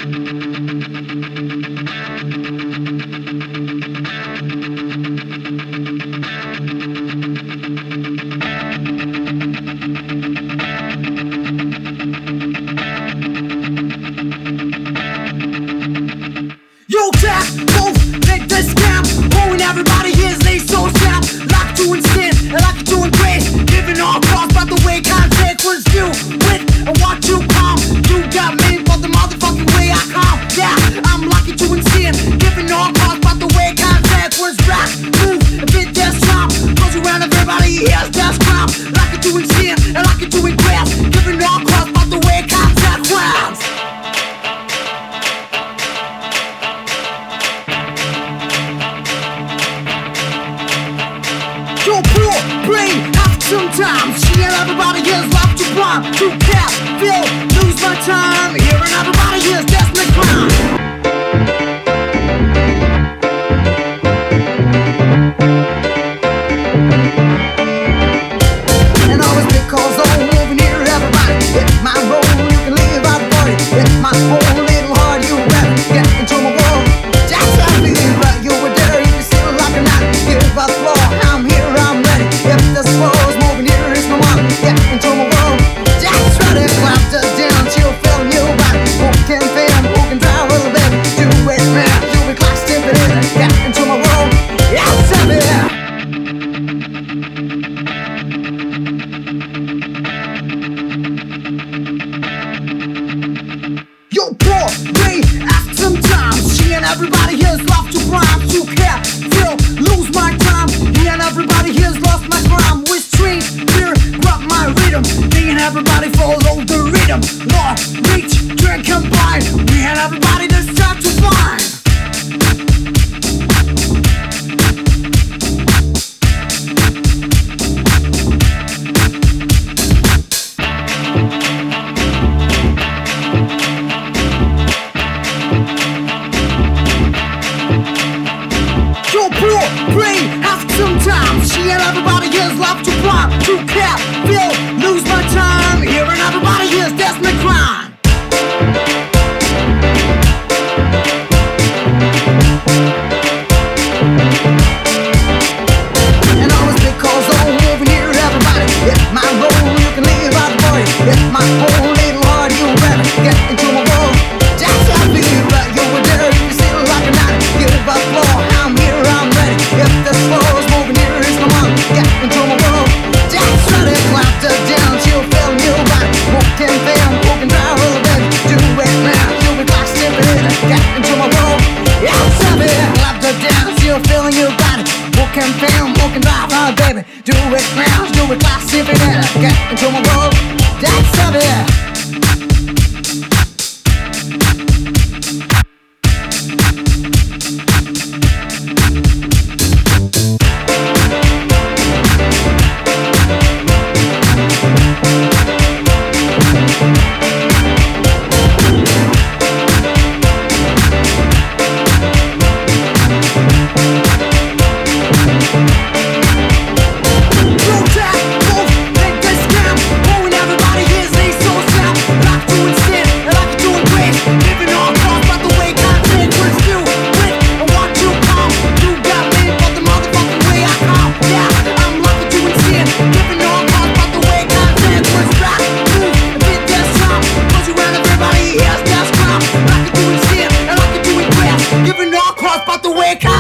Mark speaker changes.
Speaker 1: Yo, tap, move, make this scam. Owing everybody here's they so sharp. Like doing sin, and like doing grace. Giving all cross by the way consequence due. With and what you come. You got me for the motherfucking way I come. Yeah, I'm lucky doing sin. Giving all cross by the way consequence rock. Move, a bit that strong. Cause you around everybody here's that crime. Like doing sin, and like doing grace. Giving all cross by the way consequence. Your poor brain asks sometimes. She and everybody is left to blind. To cap, feel, lose my time. Hearing everybody is that's my crime. And always because I'm moving here, everybody. It's my role, you can live out the party. It's my whole little heart, you better get into my world. Just tell me right, you were there, you still like a night. Give us floor, I'm here, I'm ready. If this floor's moving here, it's no one. Get into my world. Just try to clap the dance, you'll feel new body. Who can film, who can drive a little bit? Do it, man, do it like stupid. Get into my world. Yeah, tell me. Yo, poor brain ask sometimes. She and everybody here's love to crime. To care, feel, lose my time. He and everybody here's lost my crime. With street, fear, grab my rhythm. Me and everybody follow the rhythm. Lord, reach, drink, combine. We and everybody that's time to find. Your poor brain asks sometimes. She and everybody is love to climb. To cap, feel, lose my time. Hearing everybody is that's my crime. And always because I'm moving here, everybody. It's my role, you can live out the party. It's my whole little heart, you better get into my world. Just tell me right, you were there, you still like a night. Give us floor, I'm here, I'm ready. If this floor's moving here, it's no one. Get into my world. Just try to clap the dance, you'll feel new body. Who can film, who can drive a little bit? Do it now, do it like stupid. Get into my world. Yeah, tell me. Clap the dance, you'll feel new body. Who can film, who can drive, oh baby? Do it now, do it like stupid. Get into my world. That's it. But the way